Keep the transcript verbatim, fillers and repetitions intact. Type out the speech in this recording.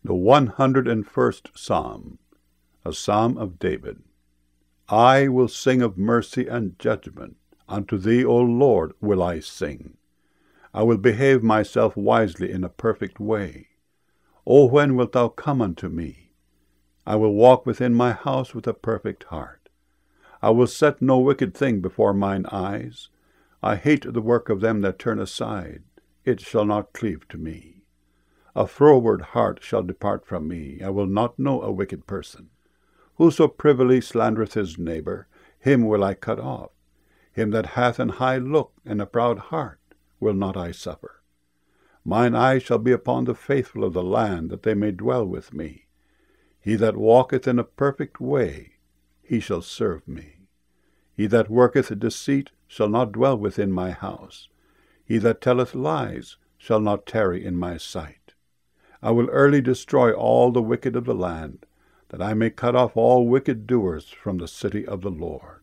The one hundred and first Psalm, a Psalm of David. I will sing of mercy and judgment. Unto thee, O Lord, will I sing. I will behave myself wisely in a perfect way. O when wilt thou come unto me? I will walk within my house with a perfect heart. I will set no wicked thing before mine eyes. I hate the work of them that turn aside. It shall not cleave to me. A froward heart shall depart from me. I will not know a wicked person. Whoso privily slandereth his neighbor, him will I cut off. Him that hath an high look and a proud heart will not I suffer. Mine eye shall be upon the faithful of the land, that they may dwell with me. He that walketh in a perfect way, he shall serve me. He that worketh deceit shall not dwell within my house. He that telleth lies shall not tarry in my sight. I will early destroy all the wicked of the land, that I may cut off all wicked doers from the city of the Lord.